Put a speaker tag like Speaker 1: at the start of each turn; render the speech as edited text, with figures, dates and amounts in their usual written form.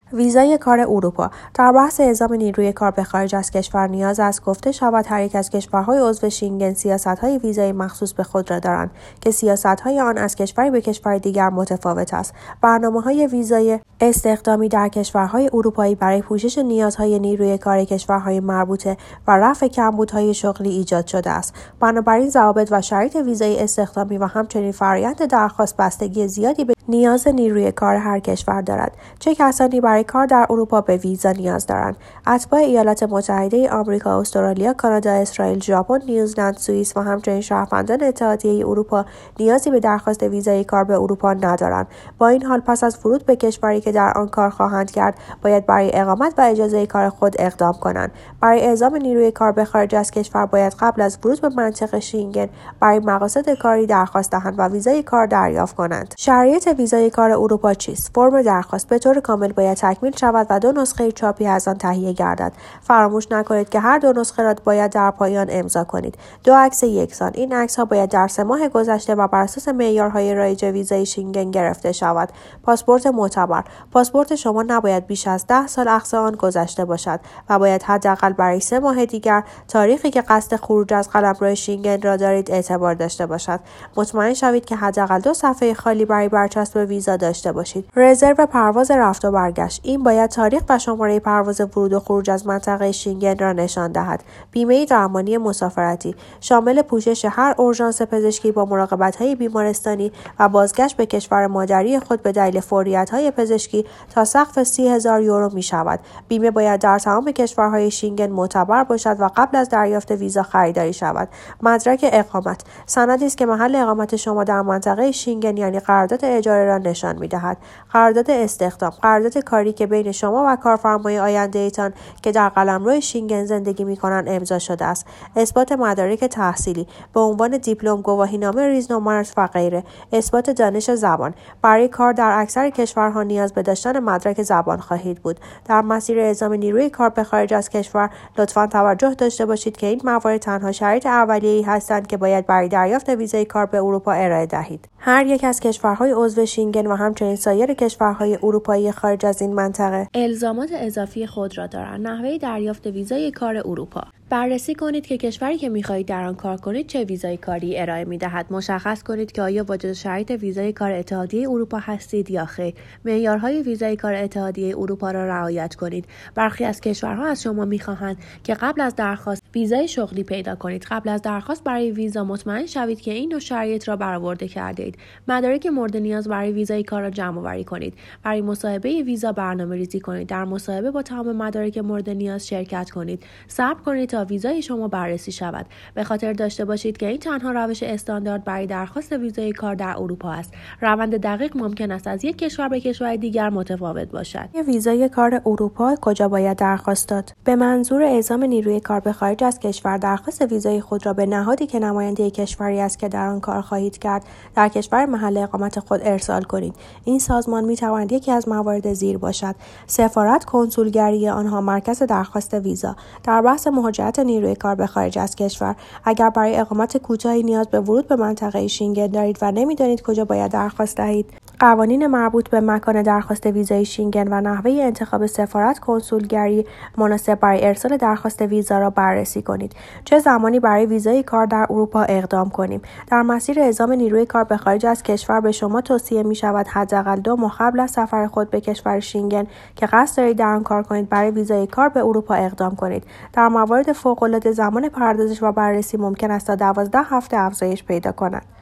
Speaker 1: ویزای کار اروپا. در بحث اعزام نیروی کار به خارج از کشور نیاز است گفته شود هر یک از کشورهای عضو شنگن سیاست‌های ویزای مخصوص به خود را دارند که سیاست‌های آن از کشوری به کشور دیگر متفاوت است. برنامه‌های ویزای استخدامی در کشورهای اروپایی برای پوشش نیازهای نیروی کار کشورهای مربوطه و رفع کمبودهای شغلی ایجاد شده است. بنابراین ضوابط و شرایط ویزای استخدامی و همچنین فرآیند درخواست بستگی زیادی به نیاز نیروی کار هر کشور دارد. چه کسانی برای کار در اروپا به ویزا نیاز دارند؟ اتباع ایالات متحده آمریکا، استرالیا، کانادا، اسرائیل، ژاپن، نیوزلند، سوئیس و همچنین شهروندان اتحادیه اروپا نیازی به درخواست ویزای کار به اروپا ندارند. با این حال پس از ورود به کشوری که در آن کار خواهند کرد، باید برای اقامت و اجازه کار خود اقدام کنند. برای اعزام نیروی کار به خارج از کشور باید قبل از ورود به منطقه شنگن برای مقاصد کاری درخواست دهند و ویزای کار دریافت کنند. شرایط ویزای کار اروپا چیست؟ فرم درخواست به طور کامل باید تکمیل شود و 2 نسخه چاپی از آن تهیه گردد. فراموش نکنید که هر 2 نسخه را باید در پایان امضا کنید. 2 عکس یکسان. این عکس‌ها باید در 3 ماه گذشته و بر اساس معیارهای رایج ویزای شنگن گرفته شود. پاسپورت معتبر. پاسپورت شما نباید بیش از 10 سال اخذ آن گذشته باشد و باید حداقل برای 3 ماه دیگر تاریخی که قصد خروج از قلمرو شنگن را دارید اعتبار داشته باشد. مطمئن شوید که حداقل 2 صفحه خالی برای برچسب ویزا داشته باشید. رزرو پرواز رفت و برگشت. این باید تاریخ و شماره پرواز ورود و خروج از منطقه شنگن را نشان دهد. بیمه درمانی مسافرتی شامل پوشش هر اورژانس پزشکی با مراقبت‌های بیمارستانی و بازگشت به کشور مادری خود به دلیل فوریت‌های پزشکی تا سقف 30,000 یورو می‌شود. بیمه باید در تمام کشورهای شنگن معتبر باشد و قبل از دریافت ویزا خریداری شود. مدرک اقامت سندی است که محل اقامت شما در منطقه شنگن یعنی قرارداد اجاره را نشان می‌دهد. قرارداد استخدام قرارداد کاری که بین شما و کارفرمای آینده‌تان که در قلمرو شنگن زندگی می‌کنند امضا شده است. اثبات مدارک تحصیلی به عنوان دیپلم، گواهینامه ریزنمرات و غیره. اثبات دانش زبان. برای کار در اکثر کشورها نیاز به داشتن مدرک زبان خواهید بود. در مسیر اعزام نیروی کار به خارج از کشور لطفاً توجه داشته باشید که این موارد تنها شرایط اولیه‌ای هستند که باید برای دریافت ویزای کار به اروپا ارائه دهید. هر یک از کشورهای عضو شنگن و همچنین سایر کشورهای اروپایی خارج از این منطقه الزامات اضافی خود را دارند. نحوه دریافت ویزای کار اروپا. بررسی کنید که کشوری که می‌خواهید در آن کار کنید چه ویزای کاری ارائه می‌دهد. مشخص کنید که آیا واجد شرایط ویزای کار اتحادیه اروپا هستید یا خیر. معیارهای ویزای کار اتحادیه اروپا را رعایت کنید. برخی از کشورها از شما می‌خواهند که قبل از درخواست ویزای شغلی پیدا کنید. قبل از درخواست برای ویزا مطمئن شوید که این 2 شرایط را برآورده کردید. مدارک مورد نیاز برای ویزای کار را جمع‌آوری کنید. برای مصاحبه ویزا برنامه‌ریزی کنید. در مصاحبه با تمام مدارک مورد نیاز شرکت کنید. صبر کنید تا ویزای شما بررسی شود. به خاطر داشته باشید که این تنها روش استاندارد برای درخواست ویزای کار در اروپا است. روند دقیق ممکن است از یک کشور به کشور دیگر متفاوت باشد. ویزای کار اروپا کجا باید درخواست داد؟ به منظور اعزام نیروی کار به خارج از کشور درخواست ویزای خود را به نهادی که نماینده کشوری است که در آن کار خواهید کرد در کشور محل اقامت خود ارسال کنید. این سازمان می‌تواند یکی از موارد زیر باشد: سفارت، کنسولگری آنها، مرکز درخواست ویزا. در بحث مهاجرت نیروی کار به خارج از کشور، اگر برای اقامت کوتاهی نیاز به ورود به منطقه شنگن دارید و نمی‌دانید کجا باید درخواست دهید، قوانین مربوط به مکان درخواست ویزای شنگن و نحوه انتخاب سفارت کنسولگری مناسب برای ارسال درخواست ویزا را بررسی کنید. چه زمانی برای ویزای کار در اروپا اقدام کنیم؟ در مسیر اعزام نیروی کار به خارج از کشور به شما توصیه می شود حداقل 2 ماه قبل از سفر خود به کشور شنگن که قصد دارید در آن کار کنید برای ویزای کار به اروپا اقدام کنید. در موارد فوق‌العاده زمان پردازش و بررسی ممکن است تا 12 هفته افزایش پیدا کند.